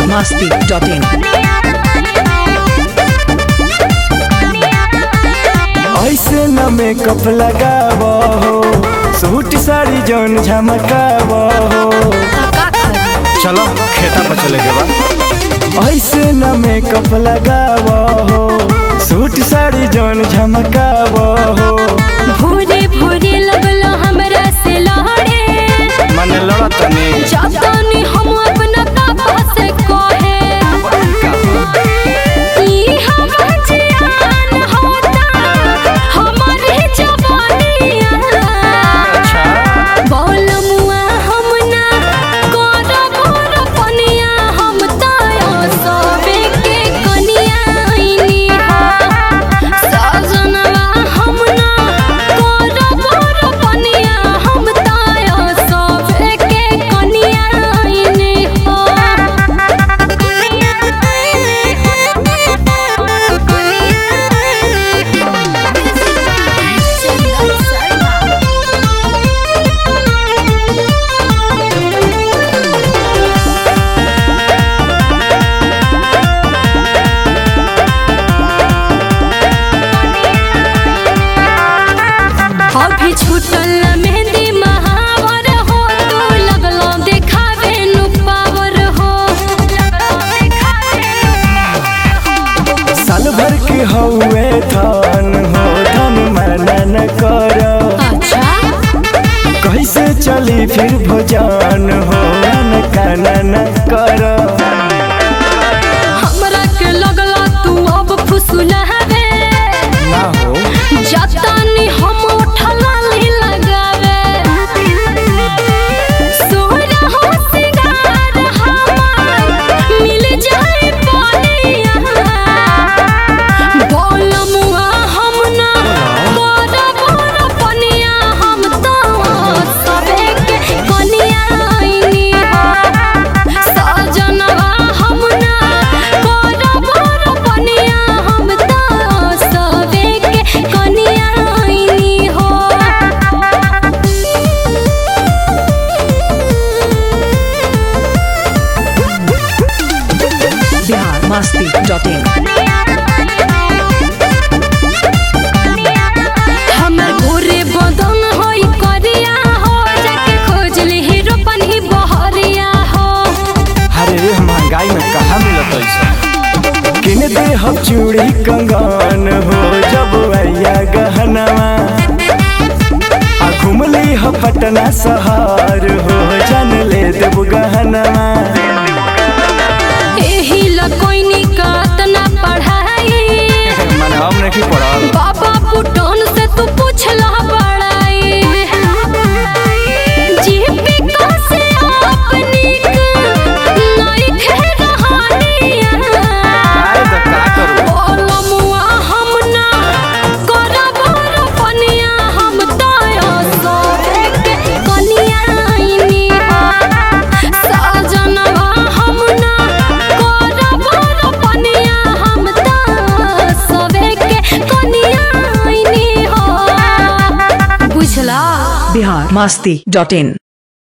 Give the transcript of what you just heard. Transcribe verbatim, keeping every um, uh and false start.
masti dot in. ऐसे न makeup लगावा हो, सूट साड़ी जौन झमकावा हो। चलो खेता पर चले के बा। ऐसे न मेकअप लगावा हो, सूट साड़ी जौन झमकावा हो। भोरे भोरे लगलो हमरा से लहरे, मने लड़त नहीं जब तनी हम अपना पापा से कहे ई हम जियान होता हमारे जवानिया। अच्छा बोलमुआ हम ना करब रपनिया, हम ताया सबे के कनिया आईनी हो। सजनवा हम ना करब रपनिया, हम ताया सबे के कनिया आईनी हो। अभी छूटल मेहंदी महावर हो, तू लगलो देखावे नु पावर हो। साल भर के हौवे धन हो, धन मना न कर। अच्छा कैसे चली फिर भोजन हो, न काना न कर। हमरा के लगला तू अब फुसुलावे, ना हो जतनी हम उठला ली लगावे। सोरा हो सिंगार हमार मिल जाए पानिया। बोलमुआ हम ना करब रपनिया, हम तो सबे के कनिया आईनी हो। सजनवा हम ना करब रपनिया, हम तो सबे के कनिया आईनी हो। Bihar masti dot in. हमर गोरे बदन होई करिया हो, जाके खोज ली हीरो पन्ही बहरिया हो। अरे रे महंगाई में कहाँ मिलत ऐसा। किन दे हम चूड़ी कंगन हो, जब आया गहनवा। आ घुमली हो पटना शहर हो, जान ले देव गहनवा। एही लकोइनी का तना पढ़ाई, मने हम नहीं पढ़ल। बाबा पुटन से तू पूछला बड़ाई। जीविका से अपनी नहीं खे रहानिया। आए तो का करू। बोलमुआ हम ना करब रपनिया, हम ताया सबे के कनिया आईनी हो। सजनवा हम ना करब रपनिया, हम ताया सबे के कनिया आईनी हो। बुझला Bihar masti dot in.